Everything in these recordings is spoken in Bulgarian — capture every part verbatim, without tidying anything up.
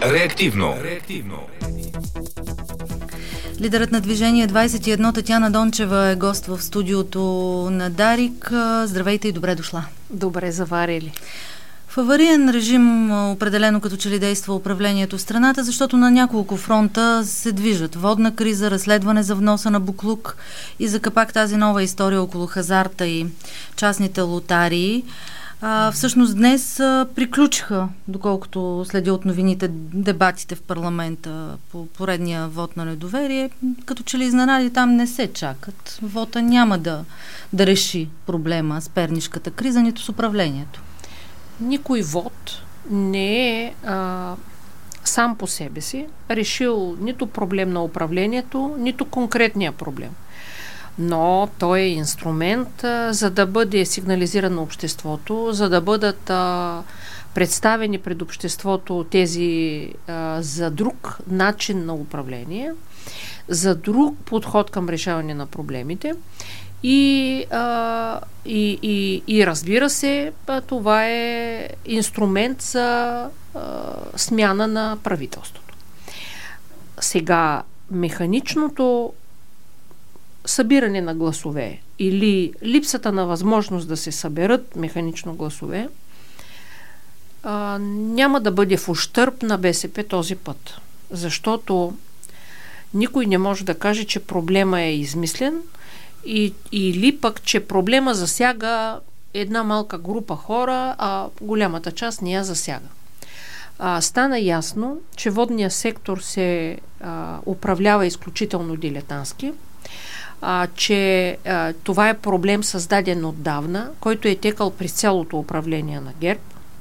Реактивно. Реактивно. Лидерът на Движение двайсет и едно Татяна Дончева е гост в студиото на Дарик. Здравейте и добре дошла. Добре заварили. В авариен режим определено като че ли действа управлението в страната, защото на няколко фронта се движат. Водна криза, разследване за вноса на буклук и за капак тази нова история около хазарта и частните лотарии. А, всъщност днес а, приключиха, доколкото следя от новините, дебатите в парламента по поредния вод на недоверие. Като че ли изненади там не се чакат. Вота няма да, да реши проблема с пернишката криза, нито с управлението. Никой вод не е а, сам по себе си решил нито проблем на управлението, нито конкретния проблем. Но той е инструмент, а, за да бъде сигнализирано обществото, за да бъдат а, представени пред обществото тези а, за друг начин на управление, за друг подход към решаване на проблемите. И, а, и, и, и разбира се, това е инструмент за а, смяна на правителството. Сега, механичното събиране на гласове или липсата на възможност да се съберат механично гласове а, няма да бъде в ущърб на БСП този път. Защото никой не може да каже, че проблема е измислен, И, или пък, че проблема засяга една малка група хора, а голямата част не я засяга. А, стана ясно, че водният сектор се а, управлява изключително дилетантски, а, че а, това е проблем създаден отдавна, който е текал през цялото управление на ГЕРБ.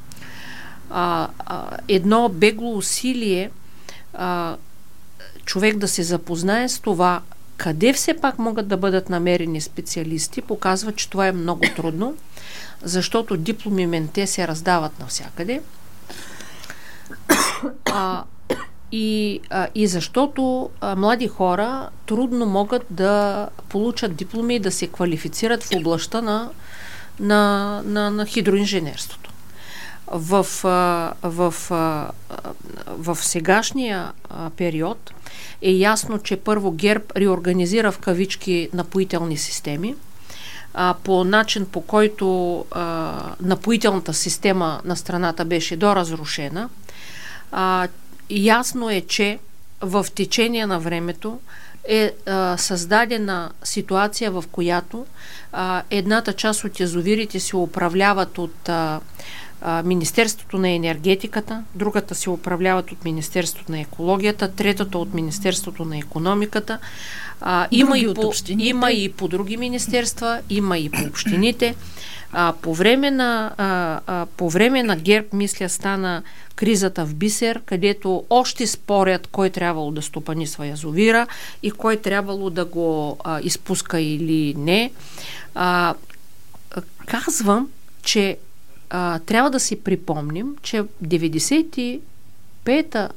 А, а, едно бегло усилие а, човек да се запознае с това, къде все пак могат да бъдат намерени специалисти, показва, че това е много трудно, защото дипломи менте се раздават навсякъде. А, и, а, и защото а, млади хора трудно могат да получат дипломи и да се квалифицират в областта на, на, на, на хидроинженерството. В, а, в, а, в сегашния а, период е ясно, че първо ГЕРБ реорганизира в кавички напоителни системи а, по начин, по който а, напоителната система на страната беше доразрушена. А, ясно е, че в течение на времето е а, създадена ситуация, в която а, едната част от язовирите се управляват от а, Министерството на енергетиката, другата се управляват от Министерството на екологията, третата от Министерството на икономиката. А, има, и по, има и по други министерства, има и по общините. А, по, време на, а, а, по време на ГЕРБ, мисля, стана кризата в Бисер, където още спорят кой трябвало да стопанисва язовира и кой трябвало да го а, изпуска или не. А, казвам, че А, трябва да си припомним, че в деветдесет и пета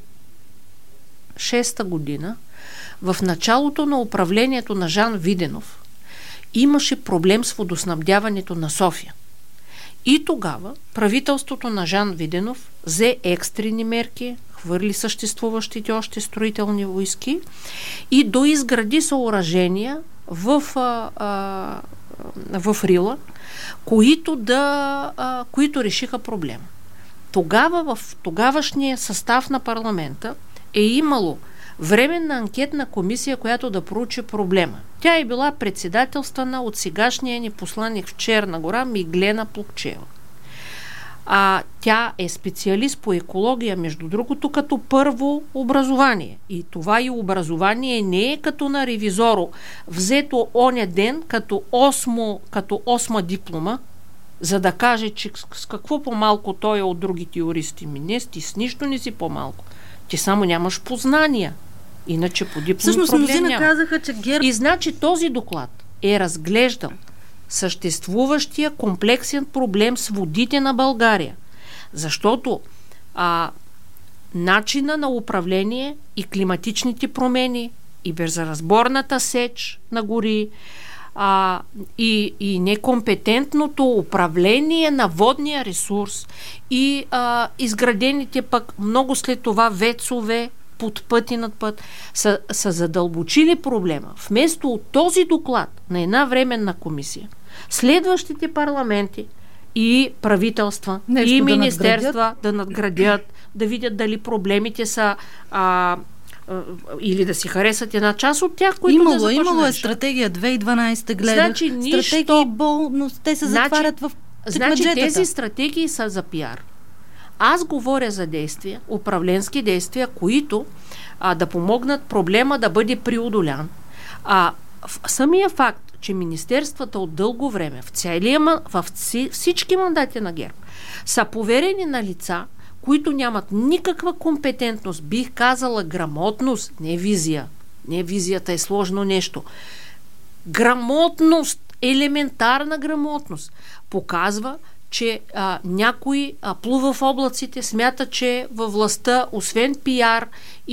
шеста година, в началото на управлението на Жан Виденов, имаше проблем с водоснабдяването на София. И тогава правителството на Жан Виденов взе екстрени мерки, хвърли съществуващите още строителни войски и доизгради съоръжения в, а, а, в Рила, които, да, а, които решиха проблема. Тогава в тогавашния състав на парламента е имало временна анкетна комисия, която да проучи проблема. Тя е била председателствана от сегашния ни посланник в Черна гора Миглена Плукчева. А тя е специалист по екология, между другото, като първо образование. И това и образование не е като на ревизоро, взето оня ден като, осмо, като осма диплома, за да каже, че с какво по-малко той е от другите юристи. Ми не, ти с нищо не си по-малко. Ти само нямаш познания. Иначе по диплом всъщност проблем няма. казаха, че ГЕРБ... И значи този доклад е разглеждал съществуващия комплексен проблем с водите на България. Защото а, начина на управление и климатичните промени, и безразборната сеч на гори, а, и, и некомпетентното управление на водния ресурс и а, изградените пък много след това вецове под път и над път са, са задълбочили проблема. Вместо от този доклад на една временна комисия, следващите парламенти и правителства, нещо и министерства да надградят. да надградят, да видят дали проблемите са а, а, или да си харесат една част от тях, които имало, да започнат. Имало е стратегия две хиляди и дванадесета гледах. Значи, нищо... Стратегии бол, но те се значи, затварят в Значи тези стратегии са за пиар. Аз говоря за действия, управленски действия, които а, да помогнат проблема да бъде преодолян. А в, самия факт, че министерствата от дълго време в, целия, в всички мандати на ГЕРБ са поверени на лица, които нямат никаква компетентност, бих казала грамотност, не визия. Не визията е сложно нещо. Грамотност, елементарна грамотност, показва, че а, някой а, плува в облаците, смята, че във властта, освен пиар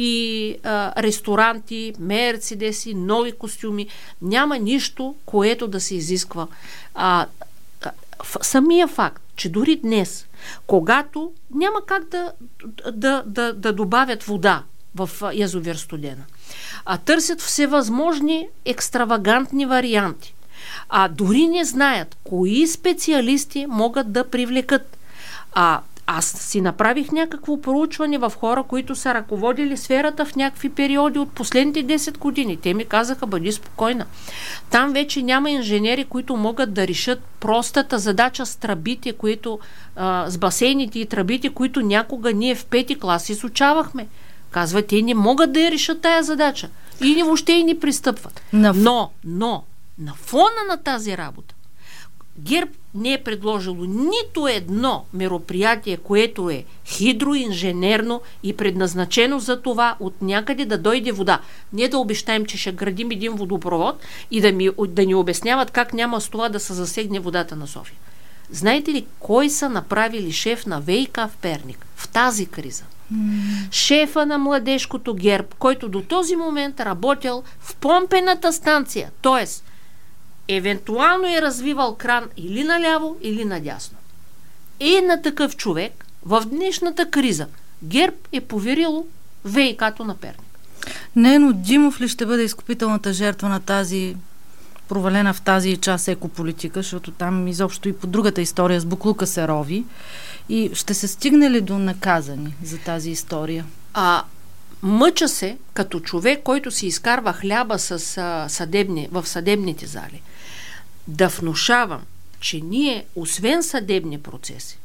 и а, ресторанти, мерцедеси, нови костюми, няма нищо, което да се изисква. А, а, в, самия факт, че дори днес, когато няма как да, да, да, да добавят вода в язовир Студена, а търсят всевъзможни екстравагантни варианти, а дори не знаят кои специалисти могат да привлекат. А, аз си направих някакво проучване в хора, които са ръководили сферата в някакви периоди от последните десет години. Те ми казаха, бъди спокойна. Там вече няма инженери, които могат да решат простата задача с тръбите, които, а, с басейните и тръбите, които някога ние в пети клас изучавахме. Казва, те не могат да я решат тая задача. И въобще и ни пристъпват. Но, но, на фона на тази работа ГЕРБ не е предложило нито едно мероприятие, което е хидроинженерно и предназначено за това от някъде да дойде вода. Не да обещаем, че ще градим един водопровод и да, ми, да ни обясняват как няма с това да се засегне водата на София. Знаете ли кой са направили шеф на ВиК в Перник в тази криза? Mm. Шефа на младежкото ГЕРБ, който до този момент работил в помпената станция, т.е. евентуално е развивал кран или наляво, или надясно. И на такъв човек в днешната криза ГЕРБ е поверило ВиК-то на Перник. Нено Димов ли ще бъде изкупителната жертва на тази провалена в тази част екополитика, защото там изобщо и по другата история с буклука се рови, и ще се стигне ли до наказани за тази история? А, мъча се като човек, който си изкарва хляба с, а, съдебни, в съдебните зали, да внушавам, че ние, освен съдебни процеси,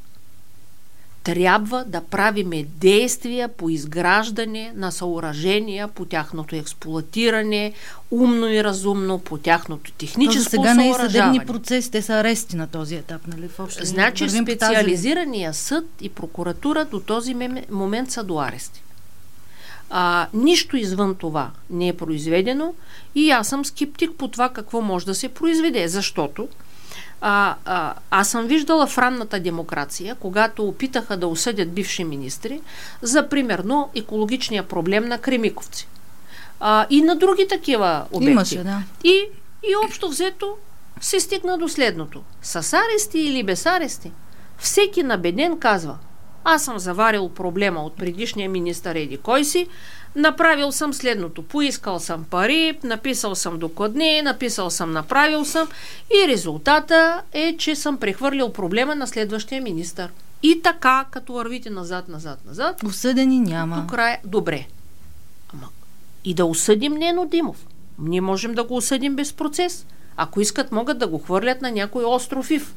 трябва да правиме действия по изграждане на съоръжения, по тяхното експлоатиране, умно и разумно, по тяхното техническо съоръжаване. Сега не е съдебни процеси, те са арести на този етап, нали? Въобще, значи специализирания съд и прокуратура до този момент са до арести. А, нищо извън това не е произведено и аз съм скептик по това какво може да се произведе, защото А, а, аз съм виждала в ранната демокрация, когато опитаха да осъдят бивши министри за, примерно, екологичния проблем на Кремиковци. А, и на други такива обекти. Имаше, да. И, и общо взето се стигна до следното. С арести или без арести, всеки набеден казва: аз съм заварил проблема от предишния министър еди кой си, направил съм следното. Поискал съм пари, написал съм докладни, написал съм, направил съм и резултата е, че съм прехвърлил проблема на следващия министър. И така, като вървите назад, назад, назад. Осъдени няма. До края. Добре. Ама и да осъдим Нено Димов. Ние можем да го осъдим без процес. Ако искат, могат да го хвърлят на някой остров Ив.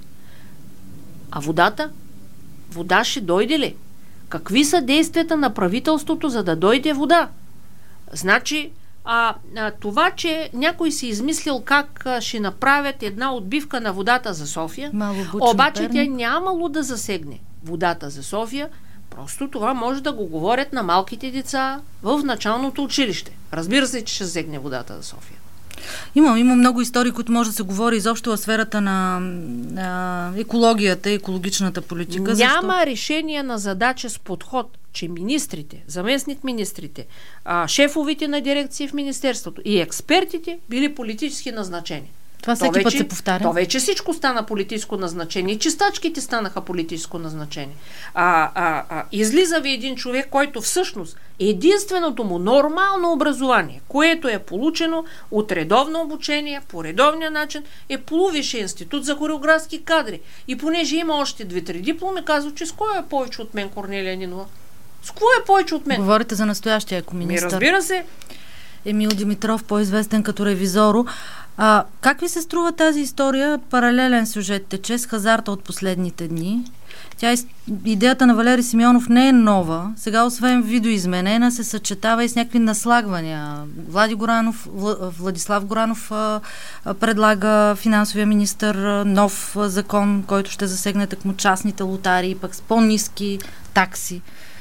А водата? Вода ще дойде ли? Какви са действията на правителството, за да дойде вода? Значи, а, а, това, че някой си измислил как а, ще направят една отбивка на водата за София, обаче тя нямало да засегне водата за София, просто това може да го говорят на малките деца в началното училище. Разбира се, че ще засегне водата за София. Има, има много истории, които може да се говори изобщо в сферата на, на екологията и екологичната политика. Няма защо? решение на задача с подход, че министрите, заместник-министрите, а, шефовите на дирекции в министерството и експертите били политически назначени. Това всеки вече, път се повтаря. То вече всичко стана политическо назначение. Чистачките станаха политическо назначение. А, а, а, излиза ви един човек, който всъщност единственото му нормално образование, което е получено от редовно обучение, по редовния начин, е полувисшия институт за хореографски кадри. И понеже има още две-три дипломи, казва, че с кой е повече от мен Корнелия Нинова? С кой е повече от мен? Говорите за настоящия екоминистър. Ми, разбира се. Емил Димитров, по-известен като ревизоро. А, как ви се струва тази история? Паралелен сюжет тече с хазарта от последните дни. Тя, идеята на Валери Симеонов не е нова. Сега, освен видеоизменена, се съчетава и с някакви наслагвания. Влади Горанов, Владислав Горанов а, а, предлага финансовия министър а, нов а, закон, който ще засегне тъкмо частните лотарии, пък с по-ниски такси.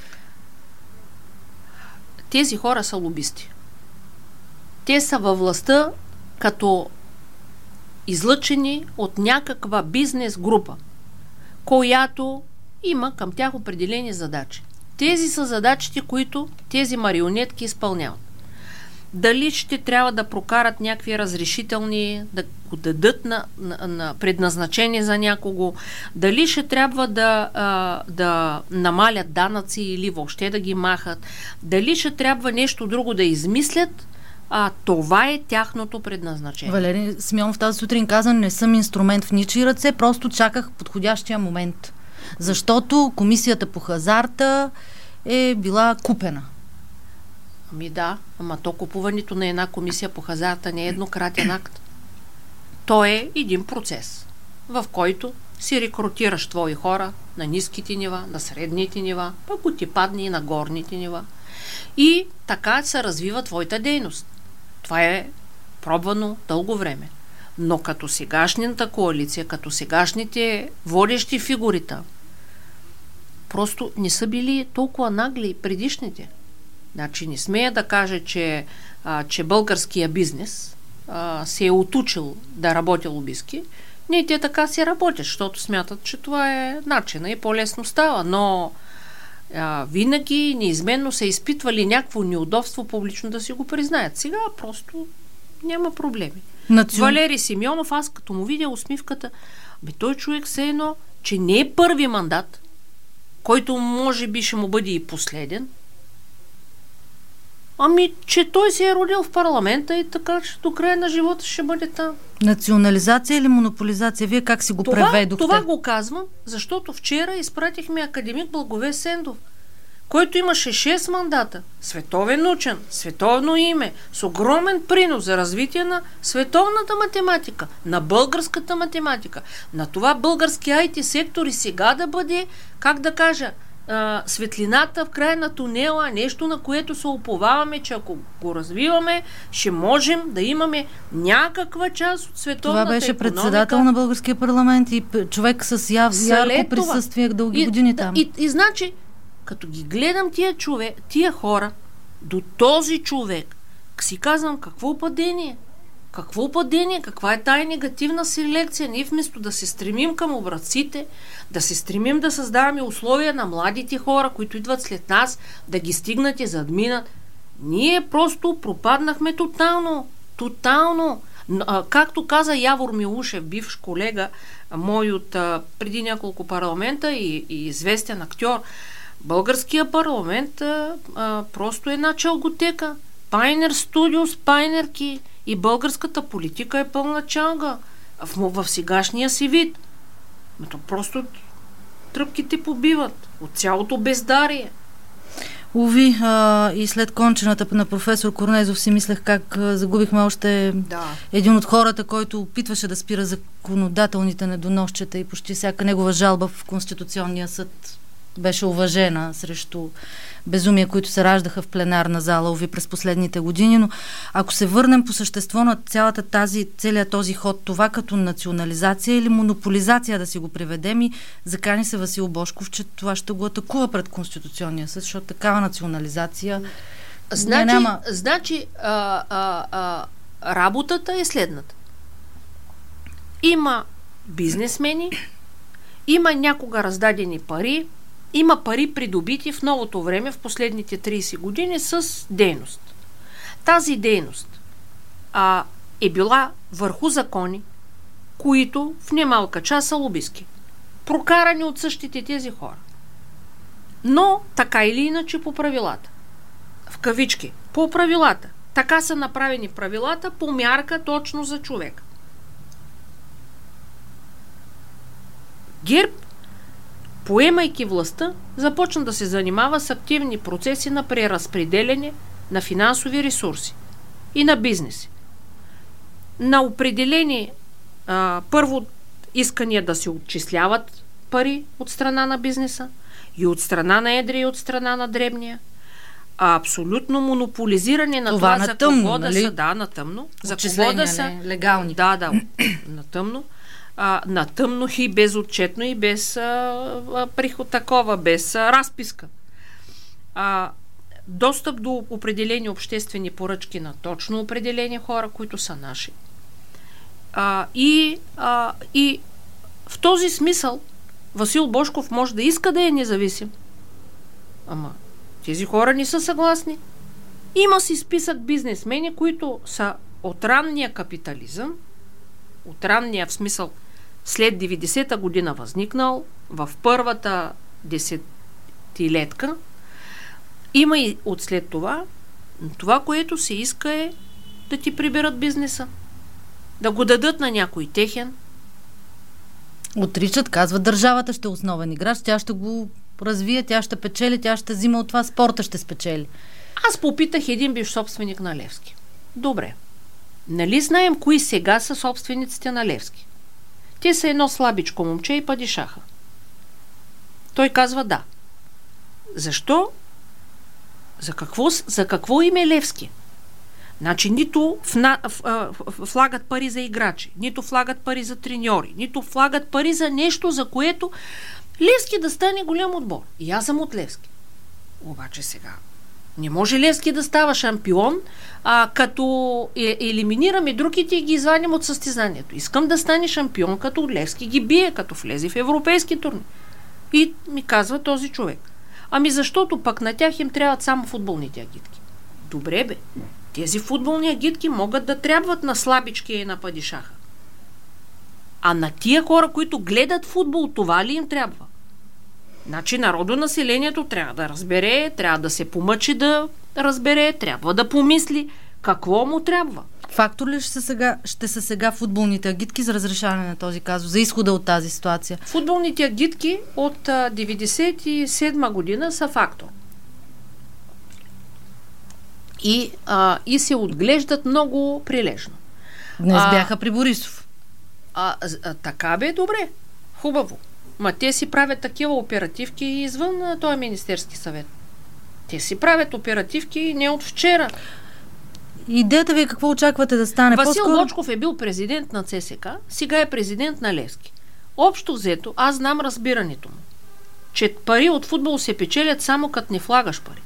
Тези хора са лобисти. Те са във властта като излъчени от някаква бизнес група, която има към тях определени задачи. Тези са задачите, които тези марионетки изпълняват. Дали ще трябва да прокарат някакви разрешителни, да го дадат на, на, на предназначение за някого, дали ще трябва да, а, да намалят данъци или въобще да ги махат, дали ще трябва нещо друго да измислят, а това е тяхното предназначение. Валери Симеонов тази сутрин каза: не съм инструмент в ничии ръце, просто чаках подходящия момент. Защото комисията по хазарта е била купена. Ами да, ама то купуването на една комисия по хазарта не е еднократен акт. То е един процес, в който си рекрутираш твои хора на ниските нива, на средните нива, пък ти падне и на горните нива. И така се развива твоята дейност. Това е пробвано дълго време. Но като сегашната коалиция, като сегашните водещи фигурита, просто не са били толкова нагли предишните. Значи не смея да кажа, че, а, че българския бизнес а, се е отучил да работи лобистки. Не, те така си работят, защото смятат, че това е начина и по-лесно става. Но а, винаги неизменно са изпитвали някакво неудобство публично да си го признаят. Сега просто няма проблеми. Национ... Валери Симеонов, аз като му видя усмивката, бе той човек все едно, че не е първи мандат, който може би ще му бъде и последен, ами, че той се е родил в парламента и така, че до края на живота ще бъде там. Национализация или монополизация? Вие как си го това, преведохте? Това го казвам, защото вчера изпратихме академик Благовест Сендов, който имаше шест мандата, световен учен, световно име, с огромен принос за развитие на световната математика, на българската математика, на това български ай ти сектор и сега да бъде, как да кажа, а, светлината в края на тунела, нещо на което се уповаваме, че ако го развиваме, ще можем да имаме някаква част от световната Това беше икономика. Председател на българския парламент и човек с яв, ярко присъствие дълги и, години там. И, и, и значи, като ги гледам тия, човек, тия хора, до този човек, си казвам, какво падение? Какво падение? Каква е тая негативна селекция? Ние вместо да се стремим към образците, да се стремим да създаваме условия на младите хора, които идват след нас, да ги стигнат и задминат, ние просто пропаднахме тотално. Тотално. Както каза Явор Милушев, бивш колега мой от а, преди няколко парламента и, и известен актьор, българския парламент а, а, просто е една чалготека. Пайнер студио, пайнерки и българската политика е пълна чалга в, в сегашния си вид. Но просто тръпките побиват от цялото бездарие. Уви, а, и след кончената на професор Корнезов си мислех как а, загубихме още да. един от хората, който опитваше да спира законодателните недоносчета и почти всяка негова жалба в Конституционния съд беше уважена срещу безумия, които се раждаха в пленарна зала, уви, през последните години. Но ако се върнем по същество на цялата тази, целият този ход, това като национализация или монополизация да си го приведем, и закани се Васил Божков, че това ще го атакува пред Конституционния съд, защото такава национализация значи, няма... Значи, а, а, а, работата е следната. Има бизнесмени, има някога раздадени пари, има пари придобити в новото време, в последните трийсет години с дейност. Тази дейност а, е била върху закони, които в немалка част са лобистки. Прокарани от същите тези хора. Но така или иначе по правилата. В кавички. По правилата. Така са направени правилата по мярка точно за човек. ГЕРБ, поемайки властта, започна да се занимава с активни процеси на преразпределяне на финансови ресурси и на бизнеси. На определени а, първо искания да се отчисляват пари от страна на бизнеса и от страна на едрия и от страна на дребния. А абсолютно монополизиране на това, това на за тъмно, кого нали? да са. Да, на тъмно. За кого да са. Легални. Да, да, на тъмно. А, на тъмно и безотчетно и без а, а, приход такова, без а, разписка. А, достъп до определени обществени поръчки на точно определени хора, които са наши. А, и, а, и в този смисъл Васил Божков може да иска да е независим. Ама тези хора не са съгласни. Има си списък бизнесмени, които са от ранния капитализъм, от ранния в смисъл след деветдесета година възникнал, в първата десетилетка. Има и от след това. Това, което се иска е да ти приберат бизнеса. Да го дадат на някой техен. Отричат, казват, държавата ще е основен играч, тя ще го развие, тя ще печели, тя ще взима от това, спорта ще спечели. Аз попитах един бивш собственик на Левски. Добре. Нали знаем кои сега са собствениците на Левски? Те са едно слабичко момче и падишаха. Той казва да. Защо? За какво, за какво име Левски? Значи нито вна, в, в, влагат пари за играчи, нито влагат пари за треньори, нито влагат пари за нещо, за което Левски да стане голям отбор. И аз съм от Левски. Обаче сега не може Левски да става шампион, а като е, елиминираме другите и ги извадим от състезанието. Искам да стане шампион, като Левски ги бие, като влезе в европейски турни. И ми казва този човек. Ами защото пък на тях им трябват само футболните агитки. Добре бе. Тези футболни агитки могат да трябват на слабички и на падишаха. А на тия хора, които гледат футбол, това ли им трябва? Значи народонаселението трябва да разбере, трябва да се помъчи да разбере, трябва да помисли какво му трябва. Фактор ли ще са сега, ще са сега футболните агитки за разрешаване на този казус, за изхода от тази ситуация? Футболните агитки от а, деветдесет и седма година са фактор. И, а, и се отглеждат много прилежно. Днес а, бяха при Борисов. А, а, така бе, добре. Хубаво. Ма те си правят такива оперативки извън а, този Министерски съвет. Те си правят оперативки не от вчера. Идеята ви е какво очаквате да стане? Васил По-скоро... Божков е бил президент на ЦСК, сега е президент на Левски. Общо взето, аз знам разбирането му, че пари от футбол се печелят само като не влагаш пари.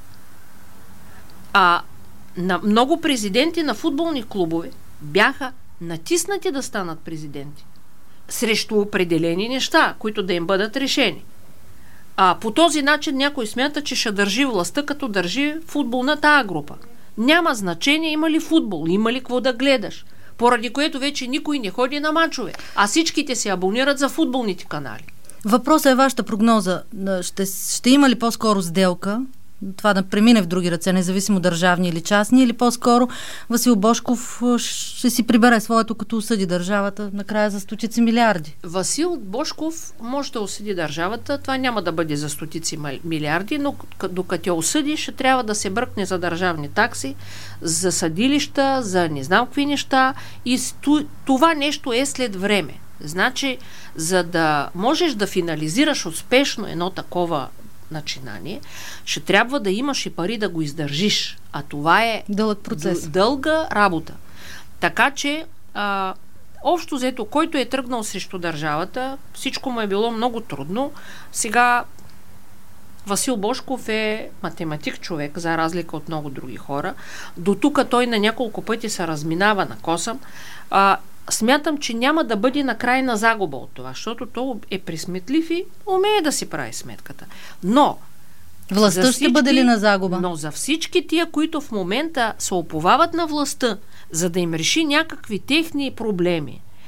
А на много президенти на футболни клубове бяха натиснати да станат президенти срещу определени неща, които да им бъдат решени. А по този начин някой смята, че ще държи властта, като държи футболната А група. Няма значение има ли футбол, има ли какво да гледаш, поради което вече никой не ходи на мачове, а всичките се абонират за футболните канали. Въпросът е вашата прогноза. Ще, ще има ли по-скоро сделка, това да премине в други ръце, независимо държавни или частни, или по-скоро Васил Божков ще си прибере своето, като осъди държавата накрая за стотици милиарди? Васил Божков може да осъди държавата, това няма да бъде за стотици милиарди, но докато я осъди, ще трябва да се бръкне за държавни такси, за съдилища, за не знам какви неща, и това нещо е след време. Значи, за да можеш да финализираш успешно едно такова начинание, ще трябва да имаш и пари да го издържиш. А това е дълъг процес. Дълга работа. Така че а, общо взето, който е тръгнал срещу държавата, всичко му е било много трудно. Сега Васил Божков е математик човек, за разлика от много други хора. До тук той на няколко пъти се разминава на косъм. А, смятам, че няма да бъде на крайна загуба от това, защото то е присметлив и умее да си прави сметката. Но властта всички, ще бъде ли на загуба? Но за всички тия, които в момента се оповават на властта, за да им реши някакви техни проблеми,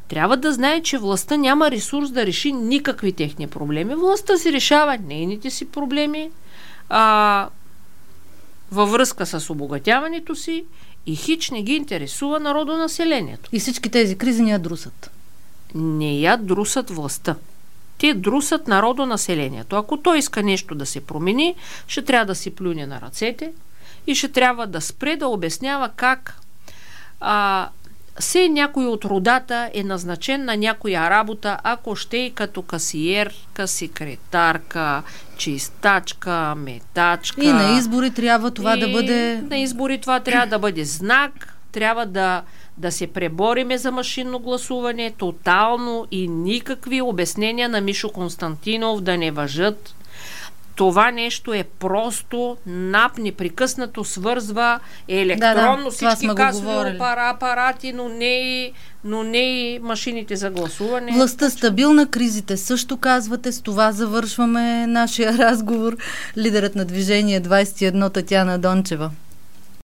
трябва да знае, че властта няма ресурс да реши никакви техни проблеми. Властта си решава нейните си проблеми а, във връзка с обогатяването си и хич не ги интересува народонаселението. И всички тези кризи ни я друсат. Не я друсат властта. Те друсат народонаселението. Ако той иска нещо да се промени, ще трябва да си плюне на ръцете и ще трябва да спре да обяснява как а, все някой от родата е назначен на някоя работа, ако ще и като касиерка, секретарка, чистачка, метачка. И на избори трябва това и да бъде... На избори това трябва да бъде знак, трябва да, да се пребориме за машинно гласуване, тотално и никакви обяснения на Мишо Константинов да не важат. Това нещо е просто НАП непрекъснато свързва електронно да, да, всички касови апарати, но не, и, но не и машините за гласуване. Властта стабилна, кризите също казвате. С това завършваме нашия разговор. Лидерът на Движение двайсет и едно Татяна Дончева.